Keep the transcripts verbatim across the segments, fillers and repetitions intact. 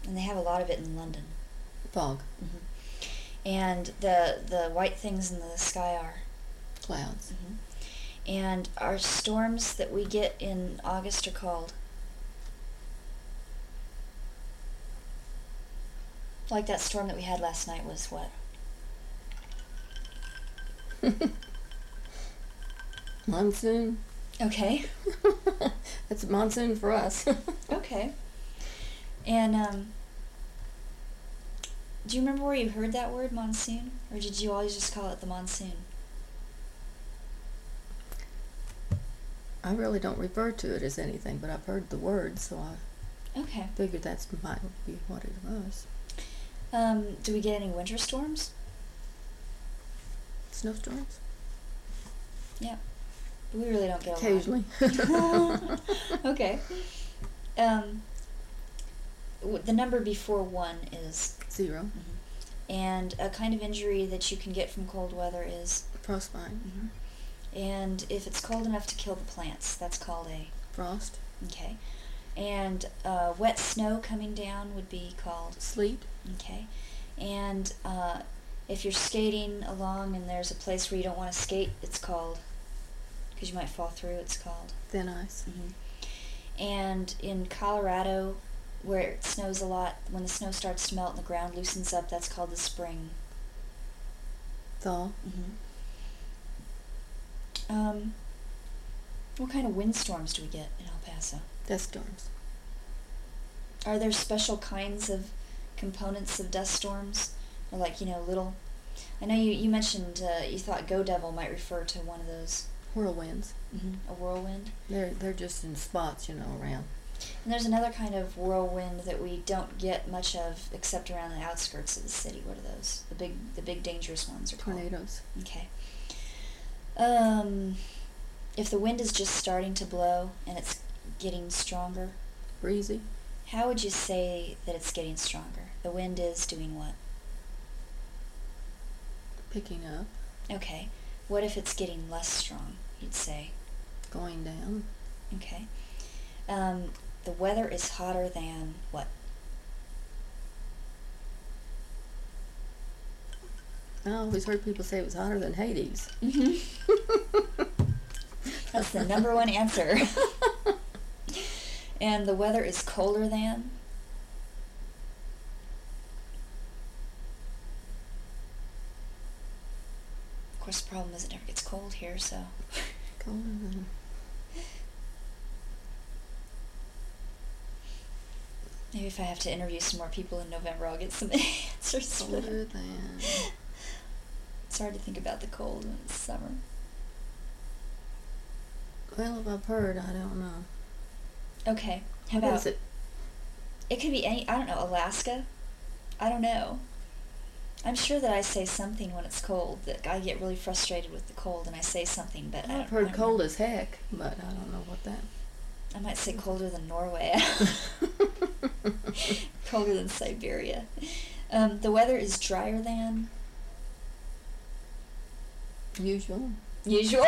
And they have a lot of it in London. Fog. Mm-hmm. And the the white things in the sky are clouds. Mm-hmm. And our storms that we get in August are called, like that storm that we had last night was what? Monsoon. Okay. That's monsoon for us. Okay. And um, do you remember where you heard that word, monsoon? Or did you always just call it the monsoon? I really don't refer to it as anything, but I've heard the word, so I Okay. figured that's might be what it was. Um, do we get any winter storms? Snowstorms? Yeah. We really don't get a Occasionally. lot. Okay. Um, w- the number before one is Zero. Mm-hmm. And a kind of injury that you can get from cold weather is Frostbite. Mm-hmm. And if it's cold enough to kill the plants, that's called a Frost. Okay. And uh, wet snow coming down would be called Sleet. Okay. And uh, if you're skating along and there's a place where you don't want to skate, it's called, because you might fall through, it's called Thin ice. Mm-hmm. And in Colorado, where it snows a lot, when the snow starts to melt and the ground loosens up, that's called the spring. Thaw. Mm-hmm. Um, what kind of windstorms do we get in El Paso? Dust storms. Are there special kinds of components of dust storms? Or like, you know, little... I know you, you mentioned uh, you thought Go Devil might refer to one of those. Whirlwinds. Mm-hmm. A whirlwind. They're they're just in spots, you know, around. And there's another kind of whirlwind that we don't get much of except around the outskirts of the city. What are those? The big the big dangerous ones are called? Tornadoes. Okay. Um, if the wind is just starting to blow and it's getting stronger, Breezy. how would you say that it's getting stronger? The wind is doing what? Picking up. Okay. What if it's getting less strong, you'd say? Going down. Okay. Um, the weather is hotter than what? I always heard people say it was hotter than Hades. Mm-hmm. That's the number one answer. And the weather is colder than? Of course, the problem is it never gets cold here, so... Colder than. Maybe if I have to interview some more people in November, I'll get some answers. Colder than. It's hard to think about the cold when it's summer. Well, if I've heard, I don't know. Okay. How What about... is it? It could be any... I don't know, Alaska? I don't know. I'm sure that I say something when it's cold, that I get really frustrated with the cold and I say something, but I don't... I've heard I don't cold know. as heck, but I don't know what that. I might say colder than Norway. Colder than Siberia. Um, the weather is drier than... Usual. Usual.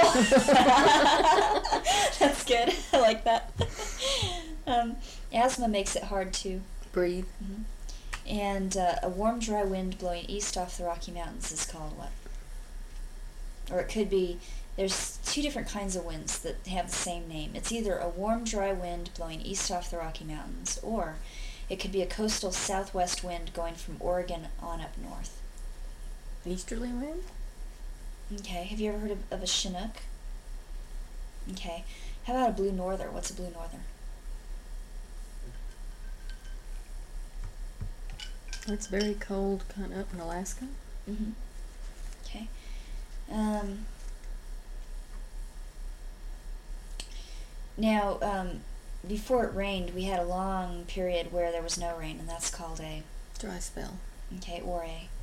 That's good. I like that. Um, asthma makes it hard to Breathe. Mm-hmm. And uh, a warm, dry wind blowing east off the Rocky Mountains is called what? Or it could be, there's two different kinds of winds that have the same name. It's either a warm, dry wind blowing east off the Rocky Mountains, or it could be a coastal southwest wind going from Oregon on up north. Easterly wind? Okay, have you ever heard of, of a Chinook? Okay, how about a blue norther? What's a blue norther? It's very cold, kind of up in Alaska. Mm-hmm. Okay. Um, now, um, before it rained, we had a long period where there was no rain, and that's called a... Dry spell. Okay, or a...